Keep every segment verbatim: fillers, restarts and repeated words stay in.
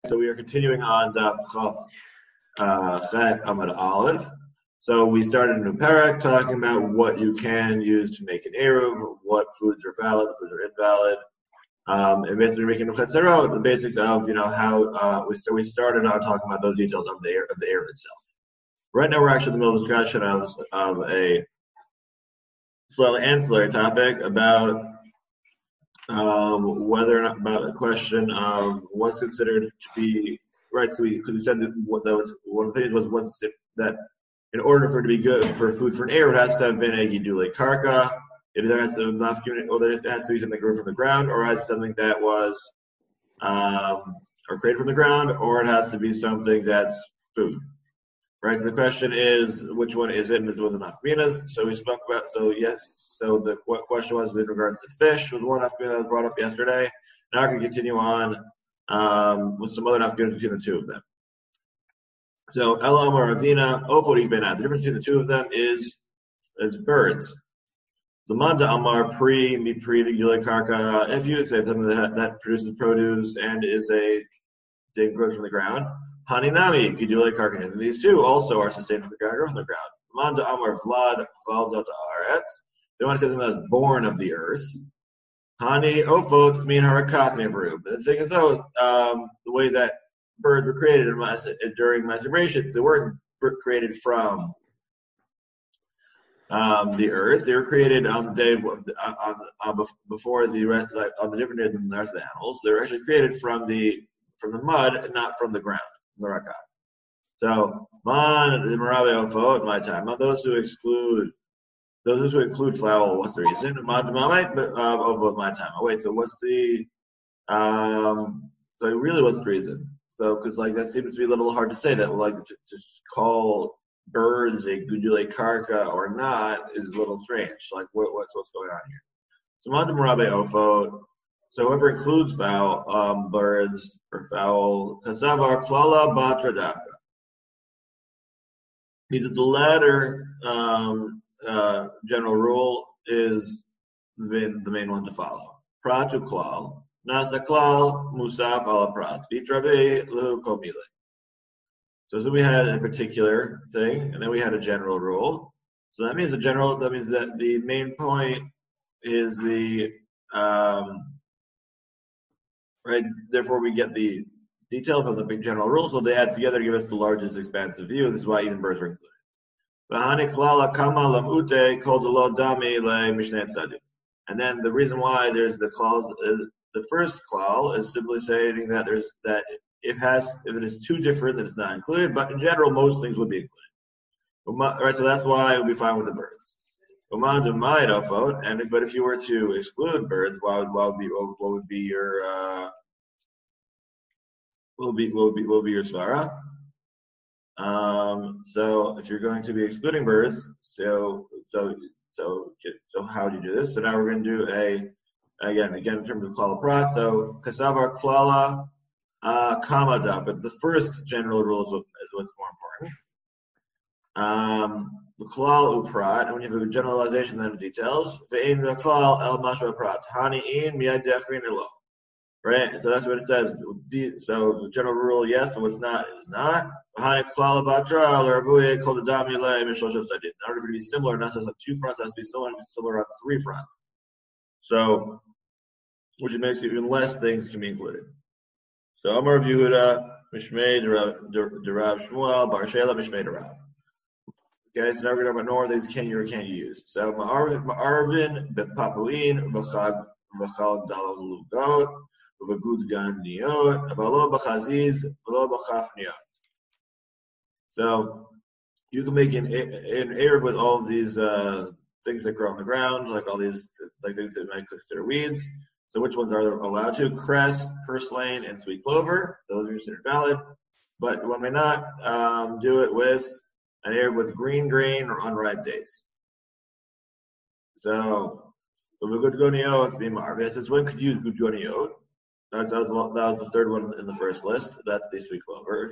So we are continuing on Daf Chaf uh, Chet Amud Aleph. So we started a new parak talking about what you can use to make an eruv, what foods are valid, foods are invalid, um, and basically making a chetzerot, the basics of you know how uh, we st- we started on talking about those details of the of the eruv itself. Right now we're actually in the middle of discussion of of a slightly ancillary topic about um, whether or not about a question of what's considered to be right. So we, because we said that what that was one of the things was what's that in order for it to be good for food for an eruv, it has to have been a gidulei karka. If there has to not or there has to be something grown from the ground, or has something that was um, or created from the ground, or it has to be something that's food. Right. So the question is, which one is it? And it's with the nafminas. So we spoke about. So yes. So the question was with regards to fish, was one nafmina that was brought up yesterday. Now I can continue on um, with some other nafminas between the two of them. So Elam or Avina, Ofod Ibena. The difference between the two of them is is birds. The Manda Amar Pri Mi Pri Gidulei Karka. If you say something that that produces produce and is a thing grows from the ground. Haninami, Gidulei Karka. These two also are sustained from the ground or from the ground. Manda Amar Vlad Valdot Aretz. They want to say something that is born of the earth. Hani Ofot Min Harakat Nevru. But the thing is though, um, the way that birds were created in, during masturbation, they weren't created from um, the earth. They were created on the day of, on, on, before the like, on the different day than the rest of the animals. They were actually created from the from the mud and not from the ground, the rakat. So, man, Marabe Ofot, my time. Now, those who exclude, those who include fowl, what's the reason? Man, Mamait, but Ofot, my time. Oh, wait, so what's the, um, so really what's the reason? So, because like that seems to be a little hard to say that, like to just call birds a gidulei karka or not is a little strange. Like, what, what's what's going on here? So, man, Marabe Ofot. So whoever includes fowl, um, birds or fowl, kasavar klala batradaka. Means that the latter um, uh, general rule is the main, the main one to follow. Pratu klal, nasa klal, musaf ala prat, vitrabe lu komile. So, so we had a particular thing, and then we had a general rule. So that means the general. That means that the main point is the um, right. Therefore, we get the detail from the big general rule. So they add together to give us the largest expansive view. This is why even birds are included. And then the reason why there's the clause, the first clause is simply stating that there's that it has if it is too different that it's not included. But in general, most things would be included. Right. So that's why it would be fine with the birds. And but if you were to exclude birds, what would, what would be what would be your uh, what would be what would be what would be your svara? Um, so if you're going to be excluding birds, so so so so how do you do this? So now we're going to do a again again in terms of klala prat. So kasavar klala uh, kamada, but the first general rule is, what, is what's more important. Um, the klal uprat, and when you have a generalization, then the details. Ve'in klal el mashma prat hani in miyadechrin elo. Right, so that's what it says. So the general rule, yes, but what's not is not. In order for it to be similar, not just on two fronts, it has to be similar, it has to be similar on three fronts. So, which makes even less things can be included. So Amar of Yehuda, Mishmei, Derav Shmuel, Bar Shela, Mishmei, Derav. Okay, so now we're going to talk about nor these can you or can't you use. So Ma'arvin, Papuin, V'chag, V'chag Dalal Lugot. So you can make an, an eruv with all of these uh, things that grow on the ground, like all these like things that might consider weeds. So which ones are allowed to? Cress, purslane, and sweet clover. Those are considered valid. But one may not um, do it with an eruv with green grain or unripe dates. So with a gudgoniot, to be marvin. Since one could use gudgoniot. That's, that, was, that was the third one in the first list. That's the sweet clover.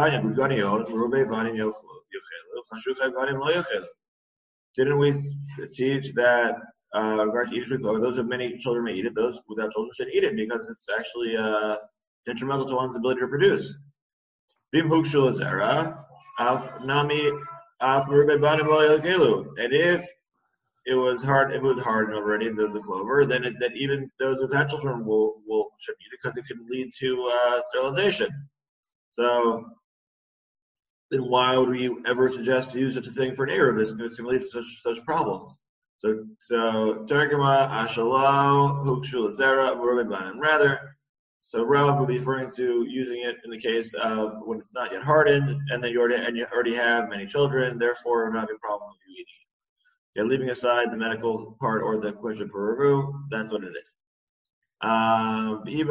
Didn't we teach that uh, regard to eat sweet clover, those of many children may eat it, those without children should eat it because it's actually uh, detrimental to one's ability to produce. Bim hukshul zera, af nami af merube banim lo yelgelu. And if it was hard, if it was hardened already, the, the clover, then it, that even those who've had children will will should eat it because it can lead to uh, sterilization. So then why would we ever suggest to use such a thing for an Eruv? It's going to lead to such such problems. So so Targuma Ashalo Hukshul Zera Merube banim. Rather, so Rav would be referring to using it in the case of when it's not yet hardened, and then you already and you already have many children, therefore not having a problem with you eating it. Yeah, leaving aside the medical part or the question for Ravu, that's what it is. Um, or maybe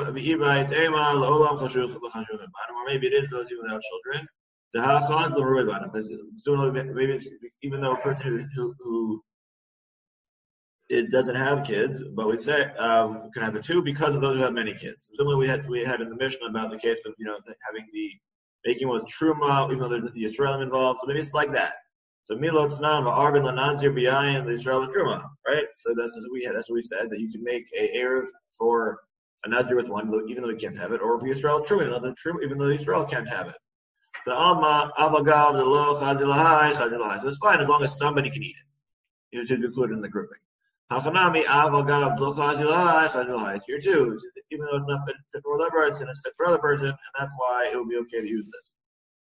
it is those even without children. Because maybe it's, even though a person who, who it doesn't have kids, but we say um, can have the two because of those who have many kids. So similarly, we had we had in the Mishnah about the case of you know having the making was truma, even though there's the Yisraelim involved. So maybe it's like that. So milot nam arvin lanazir b'yayin the Yisrael truma, right? So that's what we had. That's what we said that you can make a eruv for a nazir with one, even though he can't have it, or for Yisrael truma, even though the even though Yisrael can't have it. So alma avagal the lo chazilahai chazilahai. So it's fine as long as somebody can eat it. It is included in the grouping. Hachanami avagav lo chazilahai chazilahai. It's here too, even though it's not fit, fit for another person, it's fit for another person, and that's why it would be okay to use this.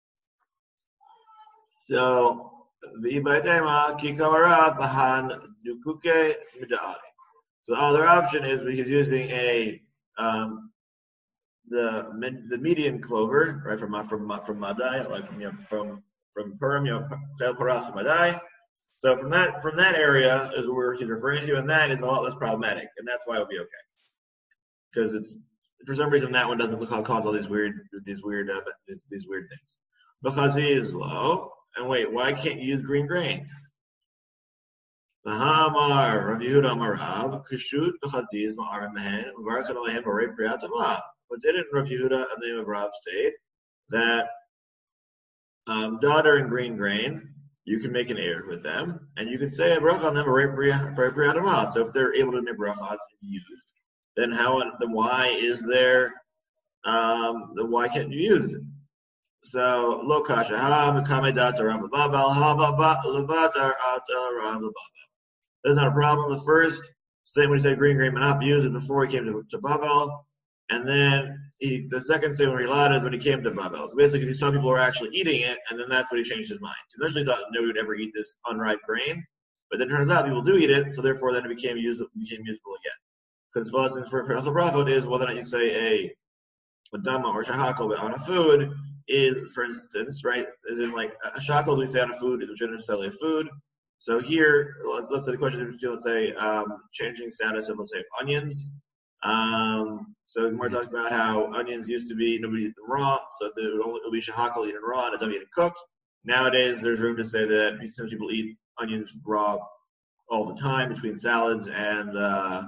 So. So the other option is because using a um, the the median clover, right, from from from Madai, like from you know, from from Purim, you know, Chel Paras Madai. So from that from that area is where he's referring to, and that is a lot less problematic, and that's why it'll be okay. Because it's for some reason that one doesn't look how cause all these weird these weird uh, these, these weird things. B'chazi is low. And wait, why can't you use green grain? V'ha'amar Rav Yehuda Amarav Kishut B'chaziz Ma'arim Mehen Uvarchan Alehem Barei Priyat Tama. But didn't Rav Yehuda and the name of Rav state that um, daughter and green grain, you can make an eruv with them, and you can say a bracha on them Barei Priyat Tama. So if they're able to make brachas to be used, then how? Then why is there? Um, then why can't you use it? So lo kasha ha mekame data Rav Babel ha levatar ata Rav Babel. That's not a problem. The first statement he said green grain may not be used before he came to, to Babel, and then he, the second statement where he lied is when he came to Babel. So basically, he saw people were actually eating it, and then that's when he changed his mind. He initially thought nobody would ever eat this unripe grain, but then it turns out people do eat it, so therefore then it became usable, became usable again. Because the lesson for for brachot is whether or not you say a a dama or shahakol on a food. Is, for instance, right, as in like a shackle we say on a food is not necessarily a food. So here, let's, let's say the question is, let's say, um, changing status of, let's say, onions. Um, so the more talks about how onions used to be, nobody eat them raw, so it would only it'll be shahakal eaten raw and it don't eat it cooked. Nowadays, there's room to say that since people eat onions raw all the time between salads and, uh,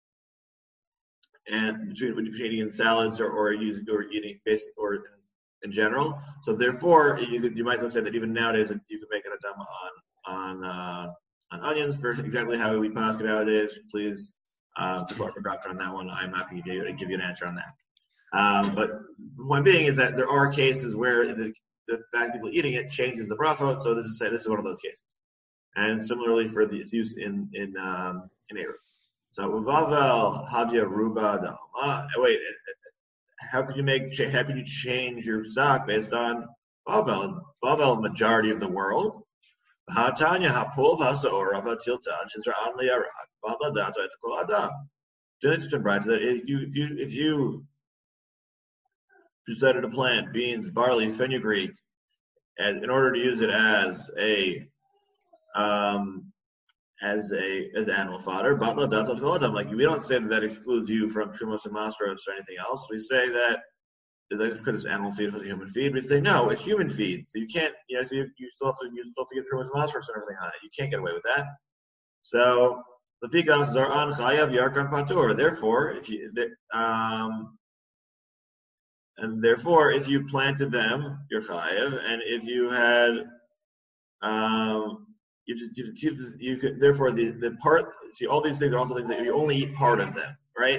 and between, between eating salads or, or using, or eating, basic, or in general, so therefore you could, you might say that even nowadays you could make an adama on on uh, on onions for exactly how we pass it nowadays. Please, uh, before I forgot on that one, I'm not going to give you an answer on that. Um, but the point being is that there are cases where the, the fact people eating it changes the brachot. So this is say this is one of those cases, and similarly for the use in in um, in eruv. So uvavel havya ruba dalma. Wait. It, it, How could you make? How could you change your stock based on Bavel? Bavel, majority of the world. Ha'tanya ha'pul v'ha'saor v'tiltan shizra'an li'arak Bavel data etzkol adam. That if you if you if you decided to plant beans, barley, fenugreek, and in order to use it as a um as a as animal fodder, like we don't say that that excludes you from trumos and mastros or anything else. We say that because it's animal feed, it's human feed. We say no, it's human feed, so you can't. You know, so you, you still have to you still have to get trumos and mastros and everything on it. You can't get away with that. So the fikach are on chayav yarkan patur. Therefore, if you um and therefore if you planted them, you're chayav, and if you had um. You, you, you, you could, therefore, the, the part, see, all these things are also things that you only eat part of them, right?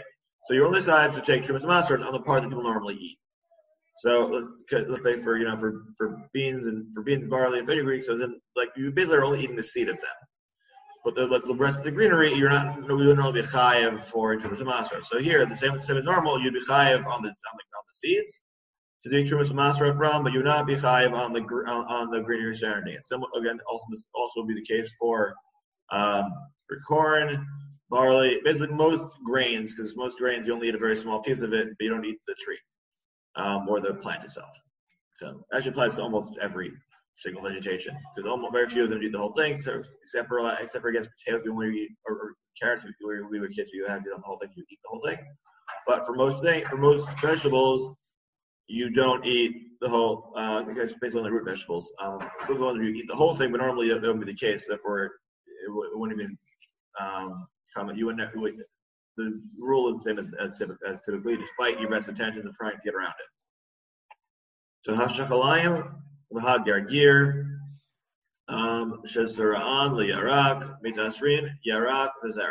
So you're only chayav to take Trumas Masra on the part that people normally eat. So let's let's say for you know for, for beans and for beans, barley, and fenugreek, so then like you basically are only eating the seed of them. But the, like, the rest of the greenery, you're not, you wouldn't only be chayav for in Trumas Masra. So here, the same, same as normal, you'd be chayav on the on the, on the seeds to do Trumas Masra from, but you would not be chayav on the on, on the greenery surrounding it. So again, also this also would be the case for um, for corn, barley, basically most grains, because most grains you only eat a very small piece of it, but you don't eat the tree um, or the plant itself. So actually applies to almost every single vegetation, because almost very few of them eat the whole thing, so except for except for I guess potatoes, we only eat, or, or carrots, we, we were kids, you have to eat the whole thing, you eat the whole thing. But for most thing, for most vegetables, you don't eat the whole. Uh, I guess based on the root vegetables, um, the ones you eat the whole thing, but normally that wouldn't be the case. Therefore, it, w- it wouldn't even um, come. You wouldn't. Have, would, the rule is the same as as, typ- as typically, despite your best intentions of trying to get around it. So hashachalayim. Lahad Gargir, Shezara'an, Liyarak, Mitasrin, Yarak, Vizera.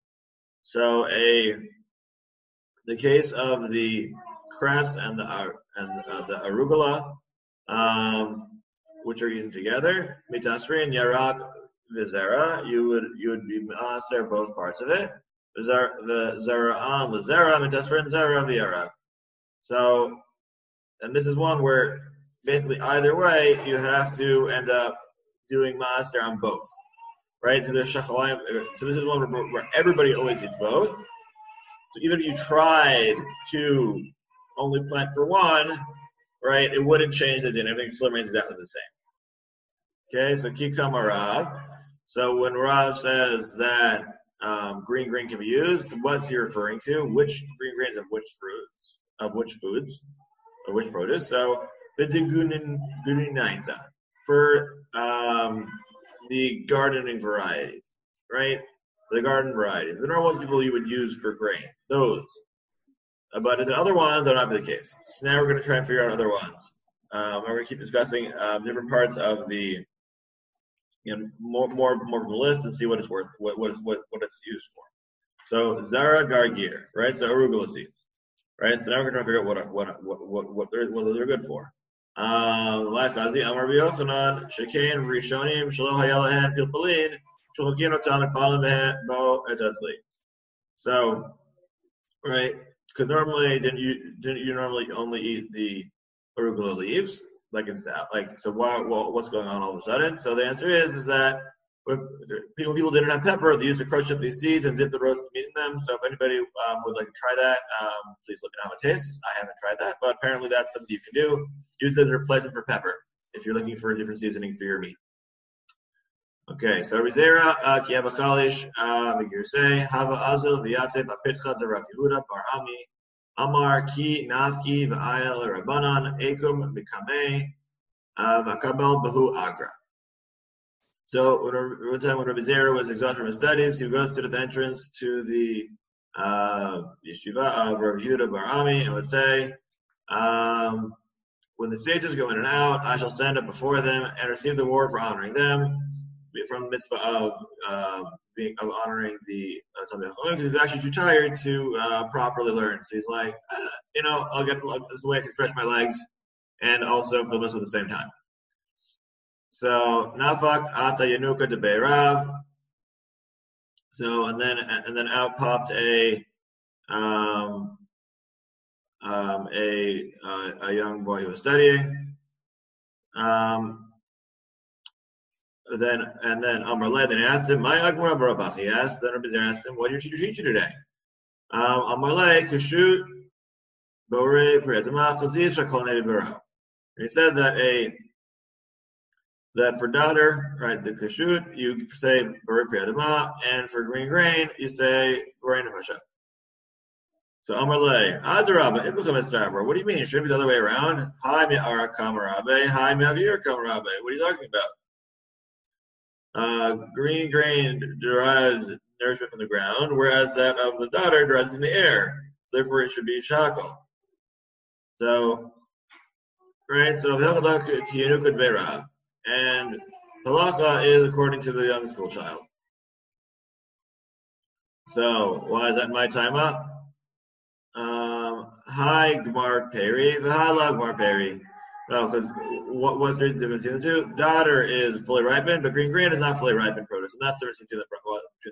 So a the case of the cress and the and uh, the arugula, um, which are eaten together, Mitasrin, Yarak, Vizera, you would you would be maser both parts of it. The Zara'an, Lizera, Mitasrin, Zera, V'Yarak. So, and this is one where basically, either way, you have to end up doing maaser on both, right? So there's shachalayim. So this is one where, where everybody always eats both. So even if you tried to only plant for one, right, it wouldn't change the din. Everything still remains exactly the same. Okay, so kikam Rav. So when Rav says that um, green grain can be used, what's he referring to? Which green grains of which fruits, of which foods, or which produce? So the degunainta for um, the gardening variety, right? The garden variety. The normal people you would use for grain, those. Uh, but is there other ones that will not be the case? So now we're going to try and figure out other ones. Um, we're going to keep discussing um, different parts of the, you know, more more more from the list and see what it's worth, what what, is, what, what it's used for. So Zara Gargir, right? So arugula seeds, right? So now we're going to try and figure out what what what what, what they're what they're good for. Um, last Amar Rabbi Yochanan, Shekain Rishonim, Shalom Hayalahan, Pilpalin, Shulchin Otam, and Palim Bo Etazli. So, right, because normally didn't you didn't you normally only eat the arugula leaves, like in South, like so? Why? Well, what's going on all of a sudden? So the answer is is that when people people didn't have pepper, they used to crush up these seeds and dip the roasted meat in them. So if anybody um, would like to try that, um, please look at how it tastes. I haven't tried that, but apparently that's something you can do. Use it as a replacement for pepper if you're looking for a different seasoning for your meat. Okay, so Rizera, Kiava Kalish, Migirsei, Hava Azil, Viate, Bapitcha, the Rav Yehuda, Bar Ami, Amar, Ki, Navki, Va'ayel, Rabbanan, Ekum, Mikame, Vakabal, Bahu, Agra. So one time when Rabbi Zera was exhausted from his studies, he goes to the entrance to the uh, yeshiva of Rabbi Yehuda Bar Ami and would say, um, when the sages go in and out, I shall stand up before them and receive the reward for honoring them, from the mitzvah of uh, being of honoring the uh, Talmidei Chacham, because he's actually too tired to uh, properly learn. So he's like, uh, you know, I'll get this is the way I can stretch my legs and also film this at the same time. So Nafak Ata Yanuka de Beirav. So and then and then out popped a um, um, a uh, a young boy who was studying. Um, Then and then Amar Le then asked him, "My Agmar Barabach." He asked. Then Rabbi Zera asked him, "What did your teacher teach you today?" Um, Amar Le Kashut Bore Priyatama Chaziz Shakol Nevi Bara. He said that a that for daughter, right, the Kashut you say Bore Priyatama, and for green grain you say Bore Nefasha. So Amar Le Adarabba Ibukam Estabra. What do you mean? It should be the other way around. Hi Me'ara Kamarabe. Hi Me'avir Kamarabe. What are you talking about? Uh, green grain derives nourishment from the ground, whereas that of the daughter derives from the air. So therefore, it should be shakal. So, right. So and halacha is according to the young school child. So why is that my time up? um, hi Gmar Peri, Vahala Gmar Peri. No, because what what's the difference between the two? Daughter is fully ripened, but green grain is not fully ripened produce, and that's the difference between the between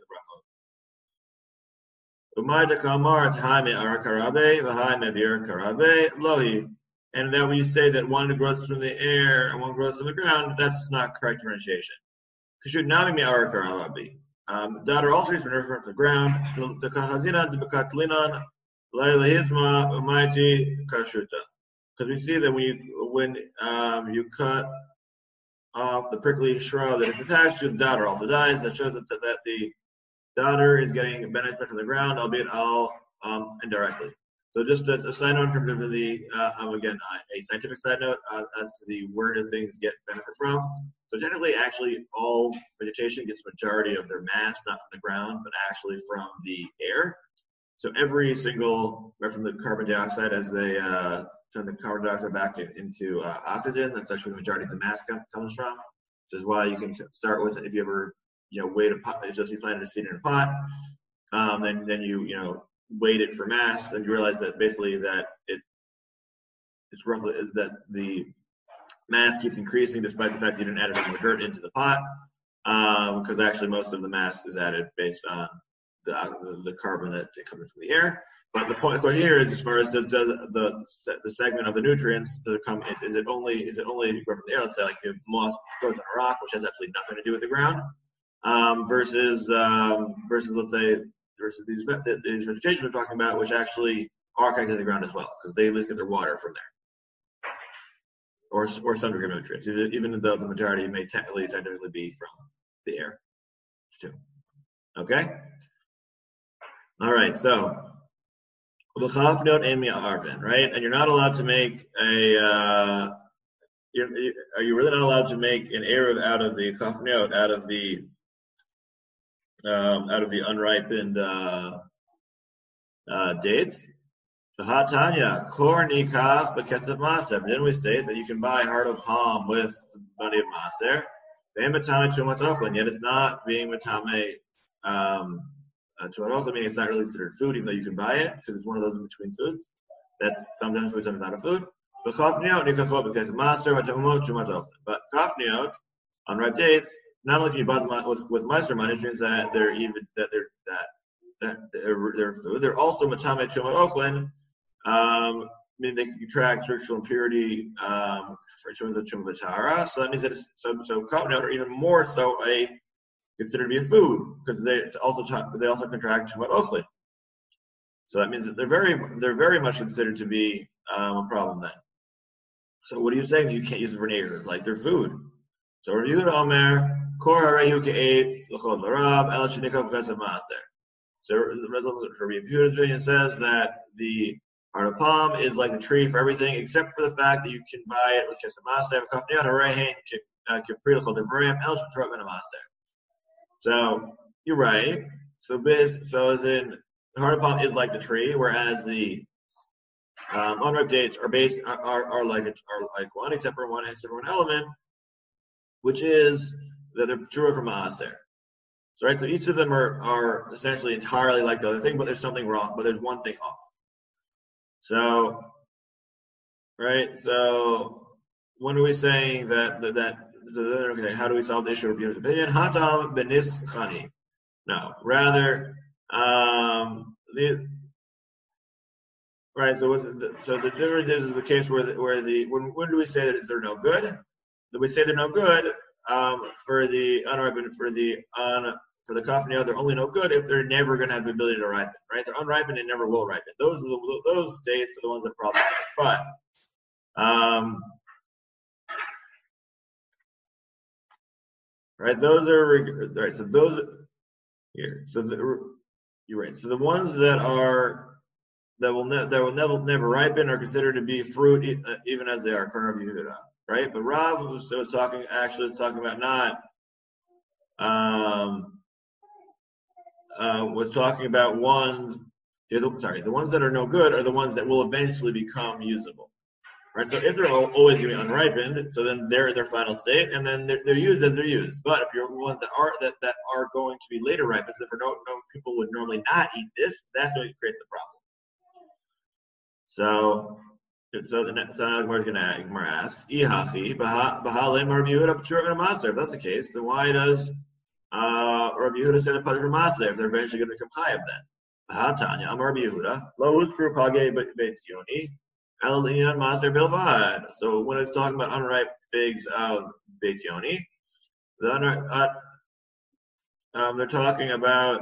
the brachot. Umayda kamar tahime arakarabe, v'haime vir karabe lohi. And then when you say that one grows from the air and one grows from the ground, that's just not correct differentiation. Kashud nami mi arakarabe. Um, daughter also is from the ground. The kahazina de bekatlinan leilahizma umayti kashuta. Because we see that when you when um, you cut off the prickly shrub that is attached to the daughter also dies. That shows that, that the daughter is getting a benefit from the ground, albeit all um, indirectly. So just a, a side note in terms of the, uh, um, again, uh, a scientific side note uh, as to the where does things get benefit from. So technically, actually, all vegetation gets majority of their mass, not from the ground, but actually from the air. So every single, right from the carbon dioxide as they uh, turn the carbon dioxide back in, into uh, oxygen, that's actually the majority of the mass com- comes from, which is why you can start with, if you ever, you know, weighed a pot, it's just you planted a seed in a pot, um, then, then you, you know, weighed it for mass, then you realize that basically that it, it's roughly, is that the mass keeps increasing despite the fact that you didn't add any more dirt into the pot, because um, actually most of the mass is added based on The, the, the carbon that comes from the air. But the point, the point here is, as far as the, the the the segment of the nutrients to come, is it only is it only from the air? Let's say like if moss grows on a rock, which has absolutely nothing to do with the ground, um, versus um, versus let's say versus these these vegetation we're talking about, which actually are connected to the ground as well, because they at least get their water from there, or or some degree of nutrients, even though the majority may technically scientifically be from the air, too. Okay. All right, so the chaf note and arvin, right? And you're not allowed to make a. Uh, you're, are you really not allowed to make an eruv out of the chaf note, out of the um, out of the unripened uh, uh, dates? The hatanya kor nikach b'ketzav maser. Didn't we state that you can buy heart of palm with the money of maser? Ve'ematame tumat ochlin, yet it's not being matame. Um, Uh, to also mean it's not really considered food, even though you can buy it, because it's one of those in between foods. That's sometimes food, sometimes not a food. But kafniot, because master, but kafniot on ripe dates, not only can you buy them with, with master money, which means that they're even that they're that that they're, they're food. They're also matame tumat ochlin, um, meaning they can contract sexual impurity um, for terms of tumat tahara. So that means that it's, so so kafniot are even more so a considered to be a food, because they also they also contract tumat ochlin. So that means that they're very they're very much considered to be um, a problem then. So what are you saying? You can't use it for nature, like they're food. So review the Omer kor harayu ke'etz l'chol l'rab el shenikov b'ketzav maaser. So the result for Rabbi opinion says that the heart of palm is like the tree for everything, except for the fact that you can buy it with just a maaser. Kafniat harein k'pri l'chol d'vrayim el shetrot ben maaser. So you're right. So biz, so as in the heart of palm is like the tree, whereas the um, unripe dates are based are, are, are like are like one except for one except for one element, which is that they're true from maaser. So right, so each of them are are essentially entirely like the other thing, but there's something wrong, but there's one thing off. So right, so when are we saying that that, that So okay, how do we solve the issue of Rabbi opinion? Hatam benis chani. No, rather, um, the right. So what's the, so the difference is the case where the, where the when when do we say that they're no good? That we say they're no good um, for the unripened for the un for the kafniot. They're only no good if they're never going to have the ability to ripen. Right? They're unripened and never will ripen. Those are the, those dates are the ones that are problematic. But um. Right, those are right. So those here. So the, you're right. So the ones that are that will ne- that will never never ripen are considered to be fruit, even as they are. Right, but Rav was, was talking actually was talking about not um uh, was talking about ones. Sorry, the ones that are no good are the ones that will eventually become usable. Right, so if they're always going to be unripened, so then they're in their final state, and then they're, they're used as they're used. But if you're ones that are that, that are going to be later ripened, so for no, no people would normally not eat this, that's what creates the problem. So, so the next so now Gemara is going to Gemara asks, Ihachi Bahalim Rabbi Yehuda Patur from Maser. If that's the case, then why does uh, Rabbi Yehuda say the Patur from Maser if they're eventually going to become chayav then? Bahatanya Amar Rabbi Yehuda Lo Utzru Page Beit Yoni El Inyan Maser Bilvad. So when it's talking about unripe figs of Beit Yoni, the unripe, uh, um, they're talking about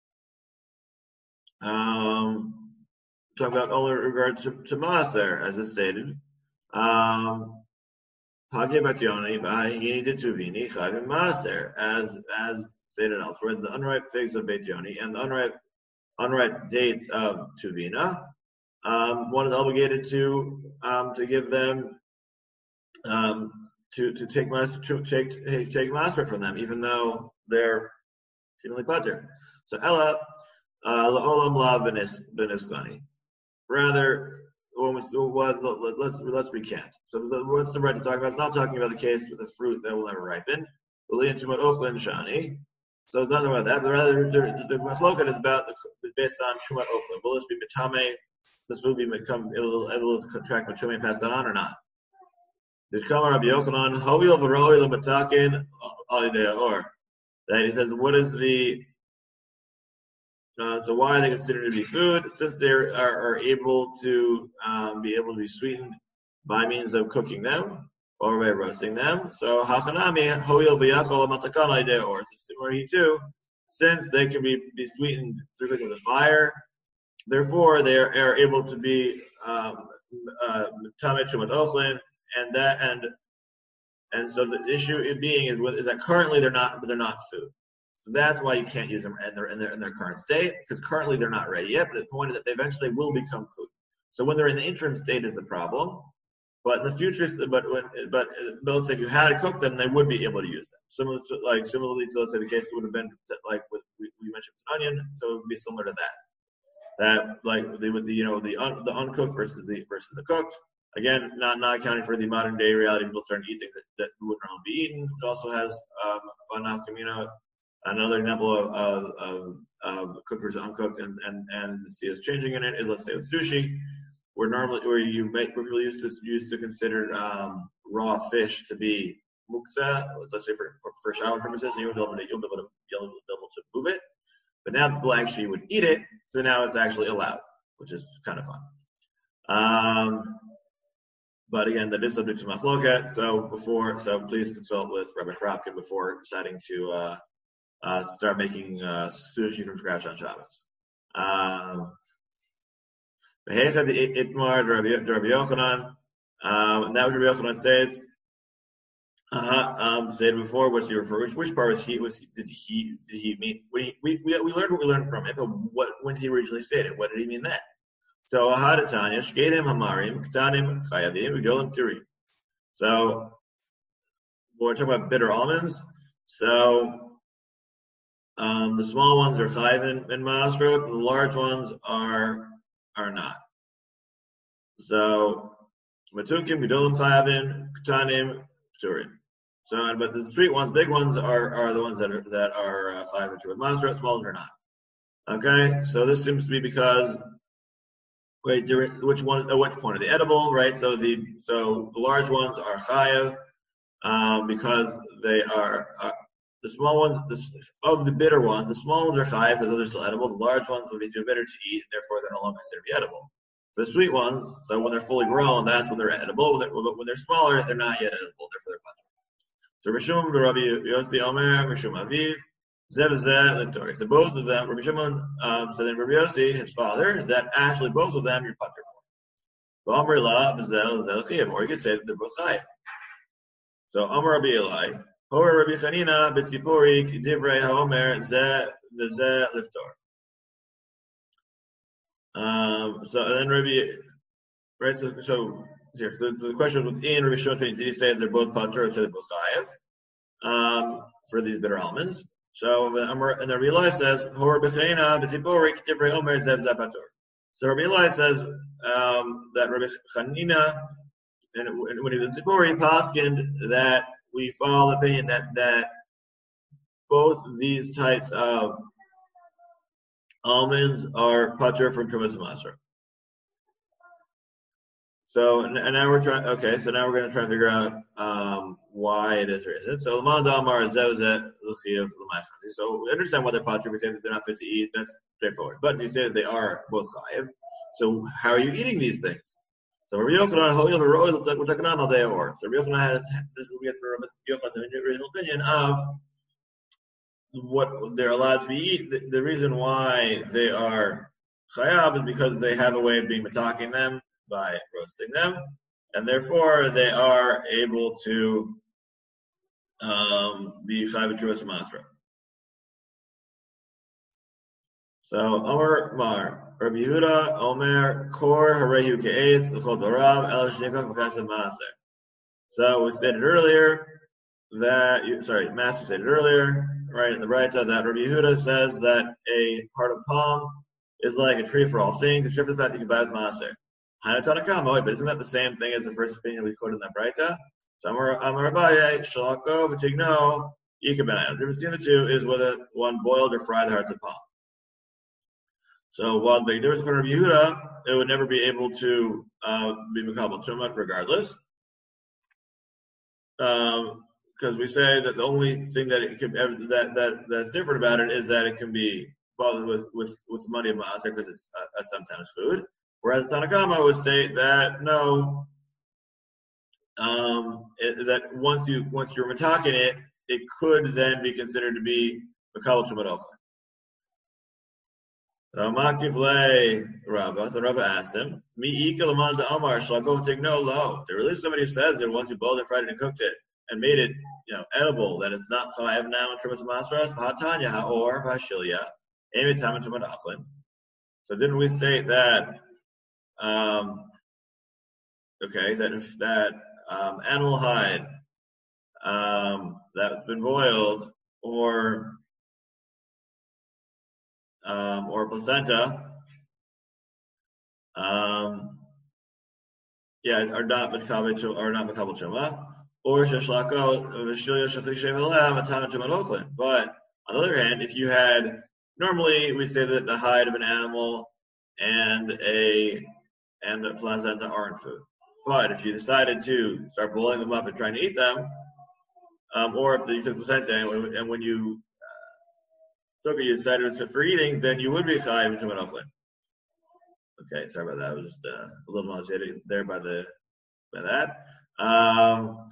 um. Talk about only in regard to, to Maser, as is stated. Um, Maser, as as stated elsewhere, the unripe figs of Beit Yoni and the unripe unripe dates of Tuvina, um, one is obligated to um, to give them um, to to take Maser to take take, take Maser from them, even though they're seemingly patur. So Ella la'olam la b'niskani. Rather, when we, let's let's recant. So the, what's the right to talk about? It's not talking about the case with the fruit that will never ripen. So it's not about that, but rather the, the machloket is about is based on shumat ochlan. Will this be mitame? This will be become it'll it'll contract mitame and pass that on or not? Did come Rabbi Yochanan hoyil v'roil l'matakin or that he says what is the Uh, so why are they considered to be food? Since they are, are able to um, be able to be sweetened by means of cooking them or by roasting them. So hachanami hoyil v'yachol matakan idea, or similar he too, since they can be, be sweetened through cooking with fire, therefore they are, are able to be tamet shumat ochlin, and that and and so the issue being is, is that currently they're not they're not food. So that's why you can't use them in their, in their in their current state, because currently they're not ready yet. But the point is that they eventually will become food. So when they're in the interim state is the problem. But in the future, but when but, but let's say if you had to cook them, they would be able to use them. Similar to, like similarly to let's say the case would have been like with, we, we mentioned an onion, so it would be similar to that. That like they would the you know the un, the uncooked versus the versus the cooked. Again, not not accounting for the modern day reality, people starting to eat things that, that wouldn't normally be eaten, which also has um, fun now communal. Another example of, of, of, of cooked versus uncooked and, and, and the C S changing in it is, let's say with sushi, where normally, where you make, where people used to, used to consider um, raw fish to be muktzah, let's say for, for, for shower purposes, and you'll be able to, you'll be able to, you'll be able to move it. But now people actually would eat it, so now it's actually allowed, which is kind of fun. Um, but again, that is subject to machloket, so before, so please consult with Rabbi Kropkin before deciding to, uh, Uh, start making uh, sushi from scratch on Shabbos. Um, Itmar Rabbi Yochanan, um, and that was Rabbi Yochanan says. Uh, um, said before, what's he refer? Which, which part was he? Was he, did he? Did he mean? We we we we learned what we learned from it, but what when he originally stated, what did he mean then? So Ahadatanya Shkedim Hamarim Ktanim Chayavim Vigolim Tiri. So we're talking about bitter almonds. So. Um, the small ones are chayiv in, in Masrot, the large ones are are not. So matukim gedolim chayavin, ketanim pturim. So, but the sweet ones, big ones, are are the ones that are that are uh, chayiv in Masrot. Small ones are not. Okay, so this seems to be because wait, during, which one? At what point are they edible? Right. So the so the large ones are chayiv um, because they are. Uh, The small ones, the, of the bitter ones, the small ones are chayiv because those are still edible. The large ones would be too bitter to eat, and therefore they're no longer considered to be edible. The sweet ones, so when they're fully grown, that's when they're edible. When they're, when they're smaller, they're not yet edible. Therefore they're patur. So Rishum, Rabbi Yossi Omer, Rishum Aviv, Zev Zeh Liftori. So both of them, Rabbi Shimon um, said in Rabbi Yossi, his father, that actually both of them you're patur for. Or you could say that they're both chayiv. So Amar Rabbi Eli. Or Rabbi Chanina b'tzipori divrei haomer zeh v'zeh liftor. Um. So and then Rabbi, right? So, so here, so the question was within Rabbi Shimon. Did he say that they're both patur or they're both chayiv? Um, for these bitter almonds. So and then Rabbi Eli says, Or Rabbi Chanina b'tzipori divrei haomer zeh v'zeh patur. So Rabbi Eli says um, that Rabbi Chanina and when he was in Tzipori, paskined that. We follow the opinion that, that both these types of almonds are patur from Trumas Masra. So and, and now we're trying. Okay, so now we're going to try and figure out um, why it is or isn't. So Laman Damar Zezet Luchiv L'Maichazi. So we understand why they're potter. If we say that they're not fit to eat, that's straightforward. But if you say that they are both chayiv, so how are you eating these things? So Rabbi Yochanan, Ho'il v'Ro'il L'Takanan al De'or. So Rabbi Yochanan has this is what we get for Rabbi Yochanan's original opinion of what they're allowed to be eat. The, the reason why they are chayav is because they have a way of being metaking them by roasting them, and therefore they are able to um, be chayav b'truas masra. So Amar Mar Rabbi Yehuda Omer Kor Harehu Ke'etz L'chol Dorav El Shnikach B'Chassid Maaser. So we stated earlier that sorry, Master stated earlier, right in the Braita, that Rabbi Yehuda says that a part of palm is like a tree for all things, except for the fact that you can buy with Maaser. Hanatanakamo, but isn't that the same thing as the first opinion we quoted in that Braita? So Amar Abaye Shalako V'Tigno Yikaben. The difference between the two is whether one boiled or fried the hearts of palm. So while the difference between Rabbi Yehuda, it would never be able to uh, be Mekabel Tumah regardless. Um, because we say that the only thing that it could that that that's different about it is that it can be bothered with with with money of maaser because it's a, a sometimes food. Whereas Tanakama would state that no, um, it, that once you once you're metaking it, it could then be considered to be Mekabel Tumah Ochel. So Makifle Rava, so Rava asked him, Mi Ika Laman da Omar, shall I go take no low? There really is somebody who says that once you boiled it, fried it, and cooked it, and made it, you know, edible, that it's not chayav now in Trumas Masras, V'hatanya ha'or v'hashilya, Emi Taman Tumat Achlin. So didn't we state that, um, okay, that if that um, animal hide um, that's been boiled, or Um, or placenta, um, yeah, are not makabel are not makabel tumah, or sheshlako v'shilya shechlishem aleha mataman tumat ochlin. But on the other hand, if you had normally we say that the hide of an animal and a and the placenta aren't food. But if you decided to start boiling them up and trying to eat them, um, or if you took placenta and, and when you took it, you decided it's for eating, then you would be chayiv b'tumat ochlin. Okay, sorry about that. I was just uh, a little nauseated there by the by that. Um,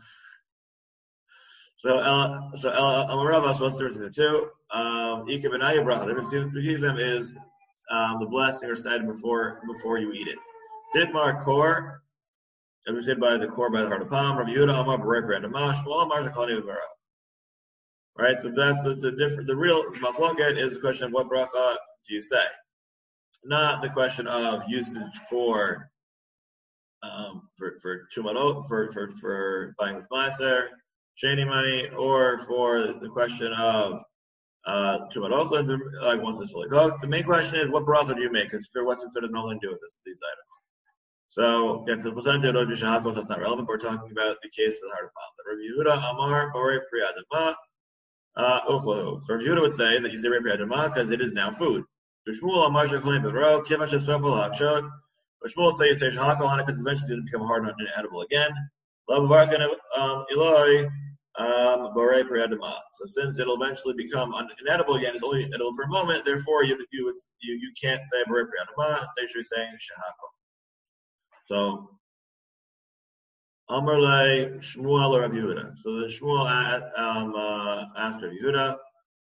so El, so El Amarava is supposed to do the two. Um, Ika benaya bracha. The difference between them is um, the blessing or recited before before you eat it. Ditmar kor, as we said by the core by the heart of palm. Rav Yehuda Amar b'rei b'rei damash. All Amar shekani v'bara. Right, so that's the, the different. The real machloket is the question of what bracha do you say, not the question of usage for um, for for tumat for for for buying with maaser, sheni money, or for the question of uh, tumat ochlin, like once it's fully cooked. The main question is what bracha do you make? Because what's considered nothing to do with this, these items. So again, for the placenta, that's not relevant. We're talking about the case of the heart of palm. Rabbi Yehuda Amar Borei Priyadama. Uh, so Rav Yehuda would say that you say Re'eh Adama because it is now food. Shmuel Amar Shekhalim Bevro Kivan Shesofel Hakshot. But Shmuel would say you say Shahakal on it because eventually it's going to become hard and inedible again. Lavavarkan Eloi Borei Priyadama. So since it'll eventually become inedible again, it's only edible for a moment. Therefore, you you would, you, you can't say Borei Priyadama. Say you're saying Shahakal. So. Amarle Shmuel or Rav Yehuda. So the Shmuel um, uh, asked Rav Yehuda,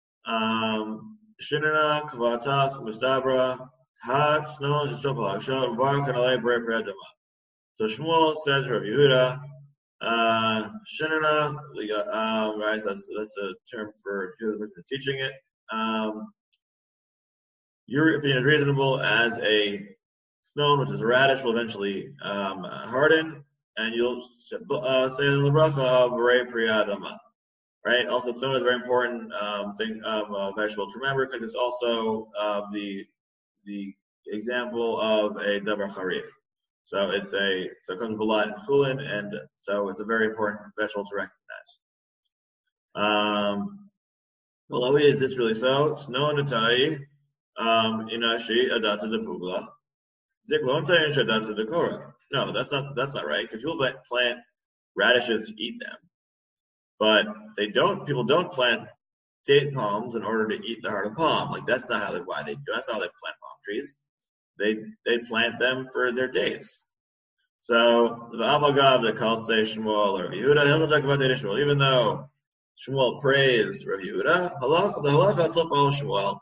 Shinana Kavatach Mustabra Hat Snow Shopal Shot Var Kanale Bre Predama. So Shmuel said to Rav Yehuda, Shinana, um, right? So that's that's a term for the person teaching it. Um, your opinion is reasonable as a stone, which is a radish, will eventually um, harden. And you'll uh, say the bracha of Borei Priyadama, right? Also, stone is a very important um, thing, um, uh, vegetable to remember because it's also uh, the the example of a davar charif. So it's a so it comes with balad and chulin, and so it's a very important vegetable to recognize. Um, well, is this really so? Snow natai inashi adata de pugla, diklonta shadata de kora. No, that's not that's not right, because people plant radishes to eat them, but they don't. People don't plant date palms in order to eat the heart of palm. Like that's not how they why they do. That's not how they plant palm trees. They they plant them for their dates. So the Avagav that calls say Shmuel or Yehuda, he'll talk about date Shmuel, even though Shmuel praised Rav Yehuda. Halach the halach has to follow Shmuel.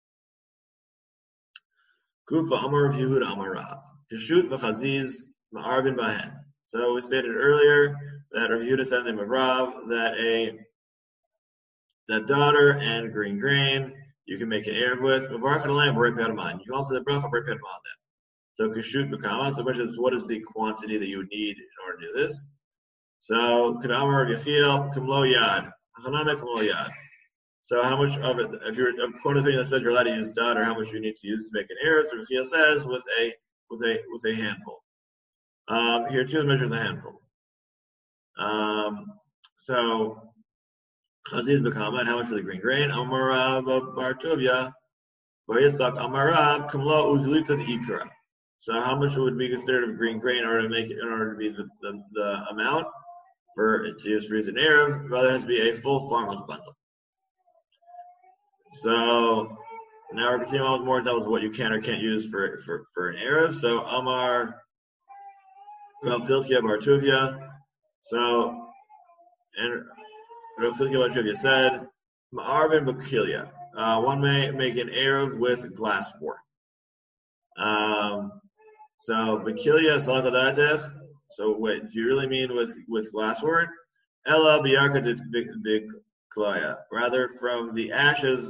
Kufa Amar Rav Yehuda Amar Rav. Keshut v'chaziz ma'arvin bahen. So we stated earlier that Rav Yehuda said in the name of Rav that a that daughter and green grain you can make an erev with. Mavarch alayim b'rei piyadaman. You can also say bracha b'rei piyadaman then. So keshut b'kama. So the question is, what is the quantity that you would need in order to do this? So kadamar Rav Yechiel kumlo yad. Haname kumlo yad. So how much of it? If you're according to the thing that says you're allowed to use daughter, how much you need to use to make an erev? So Rav Yechiel says with a with a with a handful. Um, here too, the measure is a handful. Um, so Chaziz b'kama, and how much for the green grain? Amarav bar Tovia, bar Yitzchak Amarav kamlo uzilita ikra. So how much would be considered of green grain in order to make it, in order to be the, the, the amount for to use for an erev? Rather, it has to be a full farmer's bundle. So now we're continuing on with more examples of what you can or can't use for for, for an erev. So Amar Rav Filkia bar Tuvia. So and Rav Filkia bar Tuvia said, Ma'arvin b'kilia. Uh, one may make an erev with glassware. Um, so b'kilia salatatech. So wait, do you really mean with with glassware? Ella biyarka b'klaya. Rather, from the ashes.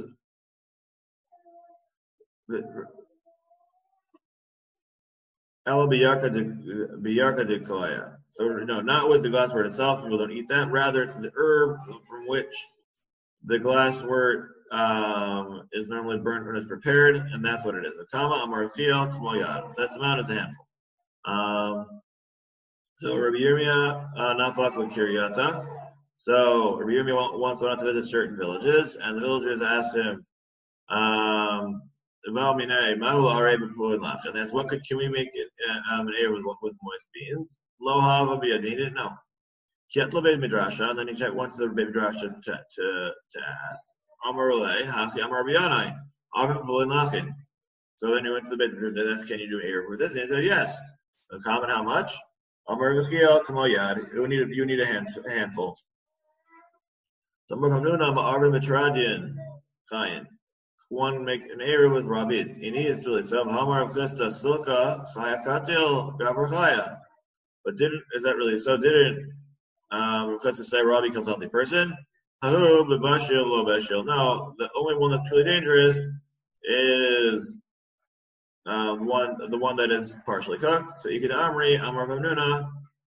Ella biyarka de klaya. So no, not with the glassware itself. People don't eat that. Rather, it's the herb from which the glassware um, is normally burnt when it's prepared, and that's what it is. A kama amarfiel kmoyad. That's the amount is a handful. Um, so Rabbi Yirmiyah nafak l'kiryata. So Rabbi Yirmiyah once went out to visit certain villages, and the villagers asked him, um, and that's what could can we make it uh, um, an air with with moist beans? Lo hava biyad. He didn't know. Kietlo beit midrasha, and then he went to the beit midrash to to to ask. Amar ulei hachi amar biyanai. Avim v'lo nachin. So then he went to the beit midrash. That's can you do air with this? And he said yes. The comment how much? Amar v'chiel kamo yad. You need you need a, hand, a handful. Amar hamnuna ma'arvim mitradian chayin. One make an area with rabid. He needs really some hamar v'chesta silka chayakatil gaber chaya. But didn't is that really so? Didn't um v'chesta say Rabbi kills a healthy person? Hahu b'bashil lo bashil. No, the only one that's truly dangerous is um one the one that is partially cooked. So you can amri amar v'mnuna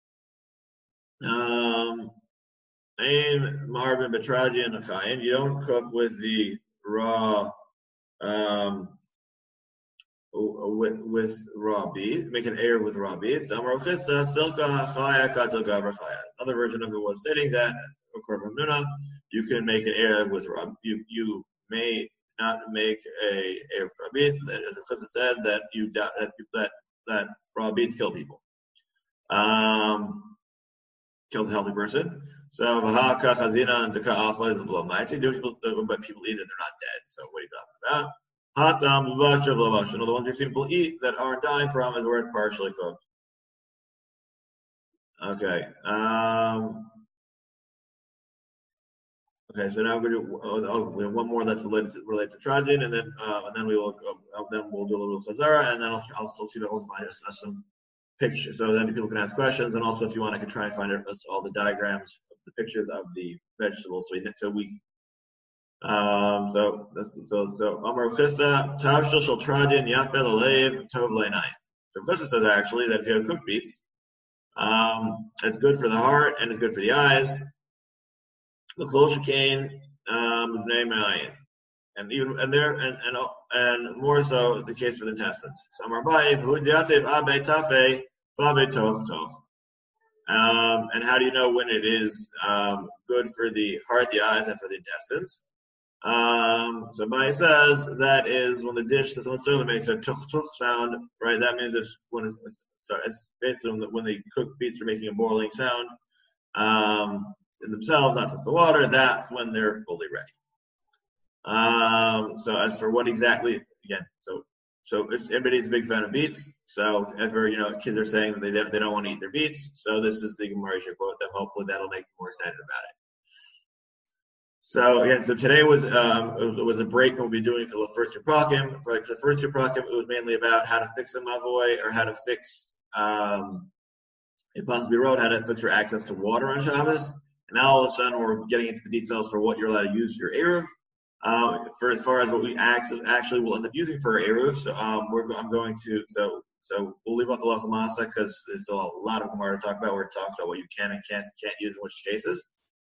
um ain marvin betradian chayin. You don't cook with the raw. Um, with with raw beef, make an air with raw beef. Another version of it was stating that you can make an air with raw. You you may not make a air with raw beef. As the Chutza said that you that that that raw beef kill people. Um, kills a healthy person. So v'haka chazina and deka achla is v'lo ma'ati. Do people, but people eat it, they're not dead. So what are you talking about? Hatam v'vasha v'lo. No, the ones you've seen people eat that aren't dying from is where it's partially cooked. Okay. Um, okay. So now we're going to do oh, we have one more that's related to, related to Trajan, and then uh, and then we will uh, then we'll do a little chazara, and then I'll I'll still see that we'll find us some pictures, so then people can ask questions, and also if you want, I could try and find all the diagrams, the pictures of the vegetables, so we so we um so so so Amar Chista Tavshil Shel Tradin Yafel Alev Tov Leinai. So Chista says actually that if you have cooked beets, um, it's good for the heart and it's good for the eyes. The Kol Shekain um name and even and there and and and more so the case for the intestines. So Amar Bayev Hu Diatev Abe Tafe Fave Tov Tov. Um, and how do you know when it is um, good for the heart, the eyes, and for the intestines? Um, so Bai says that is when the dish that's on the stove makes a tuff tuff sound, right? That means it's when it's, it's basically when the, when the cooked beets are making a boiling sound um, in themselves, not just the water. That's when they're fully ready. Um, so as for what exactly, again, so so it's, everybody's a big fan of beets. So ever you know kids are saying that they they don't want to eat their beets. So this is the Gemara you quote them. Hopefully that'll make them more excited about it. So again, so today was um, it was a break we'll be doing for the first two prakim. For like the first two prakim, it was mainly about how to fix a mavoi or how to fix um, a possibly road, how to fix your access to water on Shabbos. And now all of a sudden we're getting into the details for what you're allowed to use for your eruv. Um, for as far as what we actually actually will end up using for our eruv, so um, we're I'm going to so so we'll leave out the Halacha Masa because there's still a lot of Gemara to talk about where it talks about what you can and can't can't use in which cases.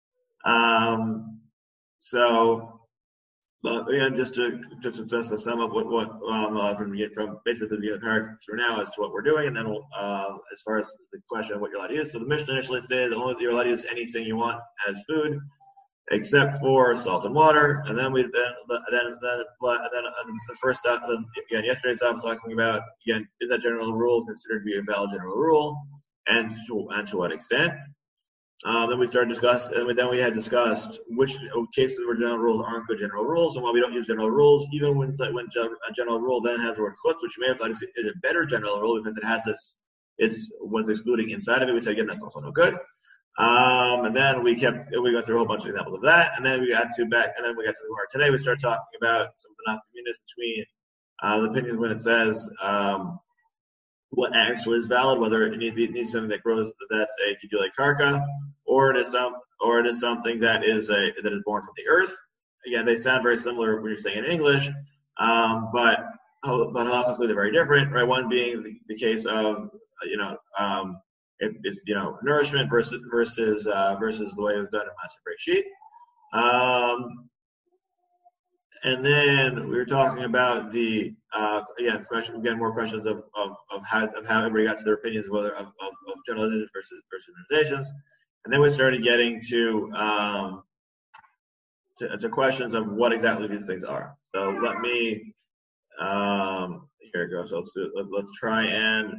Um, So, but again, just to just to, just to sum up what what um, uh, from from basically the parak through now as to what we're doing, and then we'll, uh, as far as the question of what you're allowed to use. So the Mishnah initially said only you're allowed to use anything you want as food, except for salt and water. And then we then then then then, then the first stop again yesterday's stop was talking about again is that general rule considered to be a valid general rule, and to, and to what extent. Um, then we started discuss, and then we had discussed which cases where general rules aren't good general rules, and why we don't use general rules, even when when a general rule then has the word chutz, which you may have thought is, is a better general rule because it has this, it's what's excluding inside of it. We said again that's also no good. Um, and then we kept we went through a whole bunch of examples of that, and then we got to back, and then we got to the Gemara today. We started talking about some of the nafka between uh, the opinions when it says. Um, what actually is valid, whether it needs, it needs something that grows that's a kedulei karka, or it is some, or it is something that is a that is born from the earth. Again, they sound very similar when you're saying in English, um, but but halachically they're very different, right? One being the, the case of you know um, it, it's you know nourishment versus versus uh, versus the way it was done in Maaseh Bereshit. Um, And then we were talking about the uh, again question again more questions of, of, of how of how everybody got to their opinions whether of, of, of generalizations versus versus generalizations, and then we started getting to, um, to to questions of what exactly these things are. So let me um, here it goes. So let's do, let, let's try and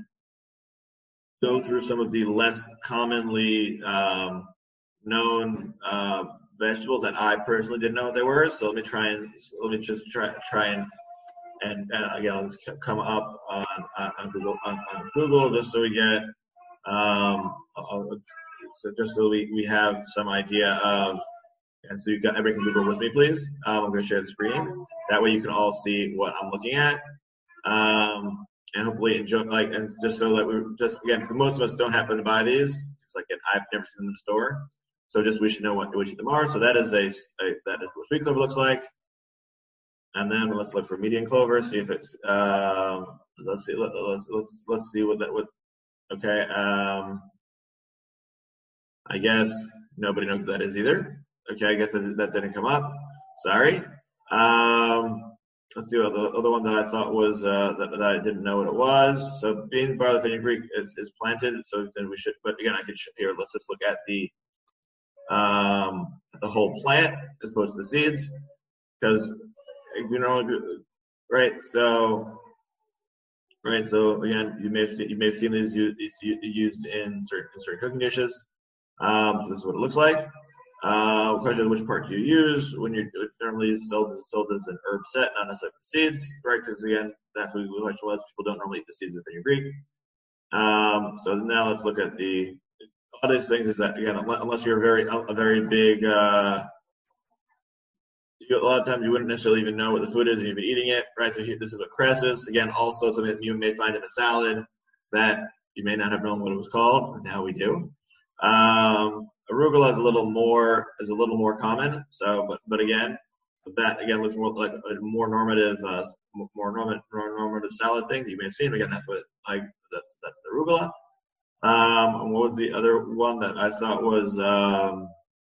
go through some of the less commonly um, known. Uh, vegetables that I personally didn't know what they were. So let me try and let me just try try and and, and again I'll just come up on, on Google on, on Google just so we get um so just so we, we have some idea of and so you got everything Google with me please. Um, I'm going to share the screen. That way you can all see what I'm looking at. Um, and hopefully enjoy like and just so that we just again most of us don't happen to buy these. It's like I've never seen them in the store. So just we should know what which of them are. So that is a, a that is what sweet clover looks like. And then let's look for median clover. See if it's um, let's see let, let's let's let's see what that would. Okay. Um, I guess nobody knows what that is either. Okay. I guess that, that didn't come up. Sorry. Um, let's see what the other one that I thought was uh, that, that I didn't know what it was. So beans, barley, fenugreek Greek is, is planted. So then we should. But again, I could here. Let's just look at the. Um, the whole plant as opposed to the seeds, because you know, right? So, right. So again, you may have seen you may have seen these used, used in certain in certain cooking dishes. Um, so this is what it looks like. Uh, question of which part do you use when you're it's normally sold sold as an herb set, not necessarily for seeds, right? Because again, that's what the question was. People don't normally eat the seeds of fenugreek. Um, so now let's look at the. All these things is that again, unless you're a very a very big, uh, you, a lot of times you wouldn't necessarily even know what the food is, and you've been eating it, right? So here, this is what cress is. Again, also something that you may find in a salad that you may not have known what it was called, but now we do. Um, arugula is a little more is a little more common. So, but but again, that again looks more like a more normative, uh, more normative, more normative salad thing that you may have seen. Again, that's what like that's that's the arugula. Um, and what was the other one that I thought was, um,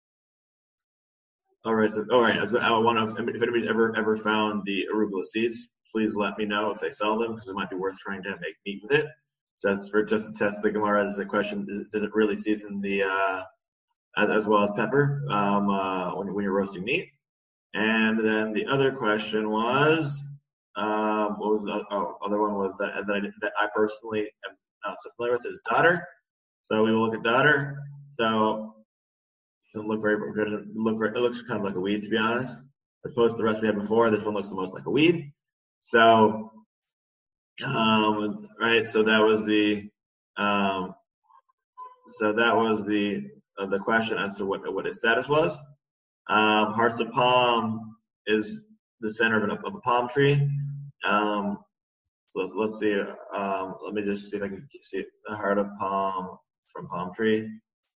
all right, so, all right, I want to, if anybody's ever, ever found the arugula seeds, please let me know if they sell them, because it might be worth trying to make meat with it. Just for, just to test the Gemara as a question, is, does it really season the, uh, as, as well as pepper, um, uh, when, when you're roasting meat? And then the other question was, um, what was the oh, other one was that, that, I, that I personally am not so familiar with is daughter. So we will look at daughter. So it doesn't look very, it doesn't look very, it looks kind of like a weed, to be honest. As opposed to the rest we had before, this one looks the most like a weed. So, um, right, so that was the, um, so that was the uh, the question as to what what its status was. Um, Hearts of Palm is the center of, an, of a palm tree. Um, so let's, let's see. Um, let me just see if I can see the heart of palm from palm tree.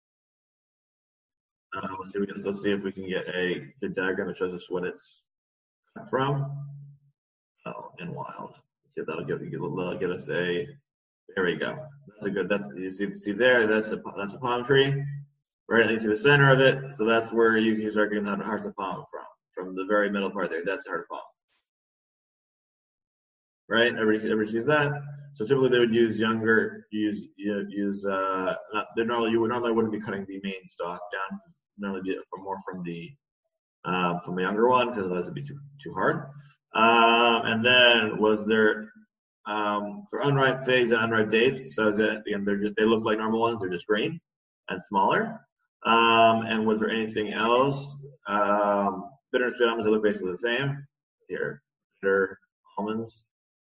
Uh, let's see. We can, let's see if we can get a good diagram that shows us what it's from. Oh, and wild. Okay, that'll give that'll get us a. There we go. That's a good. That's you see see there. That's a that's a palm tree. Right into the center of it, so that's where you can start getting the hearts of palm from. From the very middle part there, that's the heart of palm. Right? Everybody, everybody sees that. So typically they would use younger, use use. Uh, not, they normally you would normally wouldn't be cutting the main stalk down. Normally be from more from the um, from the younger one because otherwise it'd be too too hard. Um, and then was there um, for unripe figs and unripe dates? So that again, they're just, they look like normal ones. They're just green and smaller. Um, and was there anything else? Um, bitter and sweet almonds, they look basically the same. Here, bitter almonds.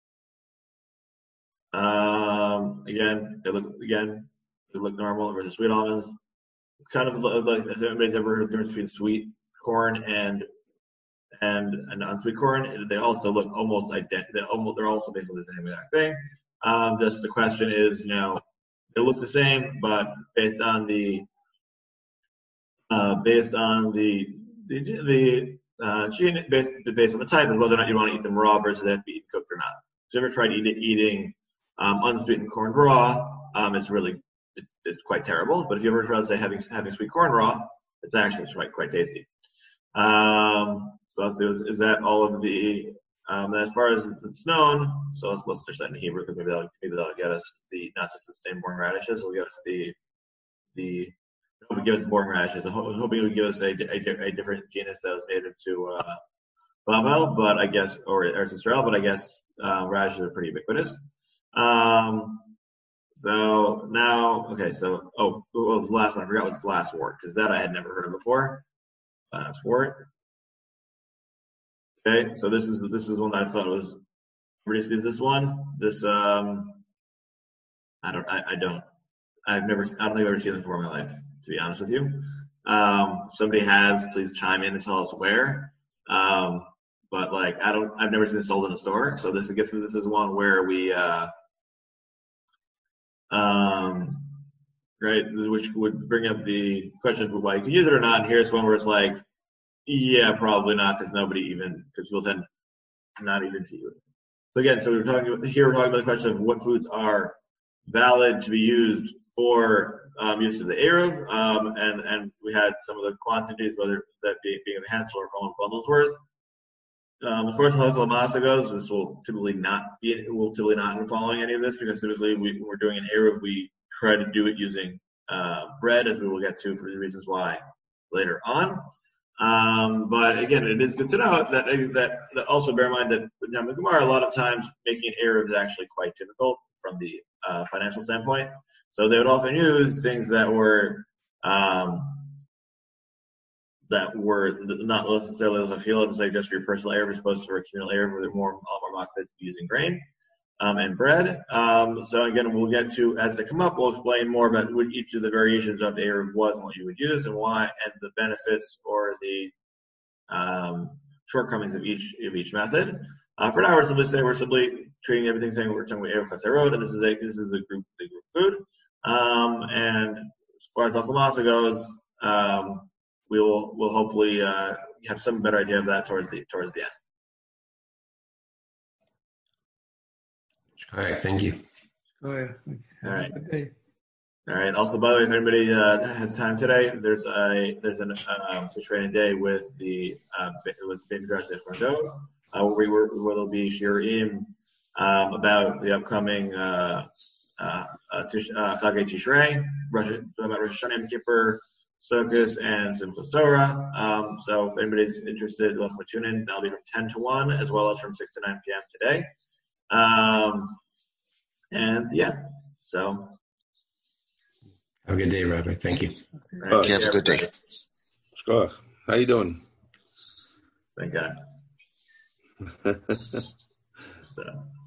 Um, again, they look again, they look normal versus sweet almonds. Kind of like if anybody's ever heard the difference between sweet corn and and and unsweet corn, they also look almost identical. They almost they're also basically the same exact thing. Um, just the question is, you know, they look the same, but based on the Uh, based on the the, the uh, gene, based, based on the type of whether or not you want to eat them raw versus they have to be eaten cooked or not. So if you ever tried eat, eating um, unsweetened corn raw, um, it's really it's it's quite terrible. But if you ever tried, say, having having sweet corn raw, it's actually quite quite tasty. Um, so let's see, is, is that all of the um, as far as it's known? So let's let's search that in Hebrew because maybe that'll maybe that'll get us the not just the same-born radishes, it'll get us the the It would give us boring radishes. I was hoping it would give us a, a, a different genus that was native to uh, Bavel, but I guess, or Eretz Israel, but I guess uh, radishes are pretty ubiquitous. Um, so now, okay, so, oh, what was the last one? I forgot was glasswort, because that I had never heard of before. Glasswort. Okay, so this is this is one that I thought was, everybody sees this one? This, um, I don't, I, I don't, I've never, I don't think I've ever seen this before in my life, to be honest with you. Um, if somebody has, please chime in and tell us where. Um, but like, I don't, I've never seen this sold in a store. So this, I guess this is one where we, uh, um, right, which would bring up the question of why you can use it or not. And here's one where it's like, yeah, probably not, because nobody even, because people tend not even to use it. So again, so we're talking here, we're talking about the question of what foods are valid to be used for um, use of the Eruv, um, and and we had some of the quantities, whether that be being a handful or from bundles worth. Um, as far as halakha l'maaseh goes, this will typically not be it will typically not be following any of this, because typically we, when we're doing an Eruv, we try to do it using uh, bread, as we will get to for the reasons why later on. Um, but again, it is good to know that that, that also bear in mind that with Talmud Gemara, a lot of times making an Eruv is actually quite difficult from the uh, financial standpoint. So they would often use things that were um, that were not necessarily l'achila, to say just for your personal Eruv, as opposed to for a communal Eruv, where they're more more makbid using grain um, and bread. Um, so again, we'll get to, as they come up, we'll explain more about what each of the variations of the Eruv was and what you would use and why, and the benefits or the um, shortcomings of each of each method. Uh, for now, we're simply saying we're simply treating everything saying we're talking about Eruv Chatzerot, and this is a this is a group the group food. Um, and as far as halakha l'maaseh goes, um, we will will hopefully uh, have some better idea of that towards the towards the end. All right, thank you. Oh yeah. All right. Okay. All right. Also, by the way, if anybody uh, has time today, there's a there's an um, training day with the uh, with Beit Midrash Zichron Dov, uh, where we were where there'll be shiurim um, about the upcoming uh, uh, uh, Tish, uh, Chagei Tishrei, Rosh, about Rosh Hashanah, Yom Kippur, Sukkos, and Simchas Torah. Um, so if anybody's interested, welcome to tune in. That'll be from ten to one, as well as from six to nine p.m. today. Um, and yeah, so. Have a good day, Rabbi. Thank you. Right, Okay, have a good day. Sure. How you doing? Thank God. So.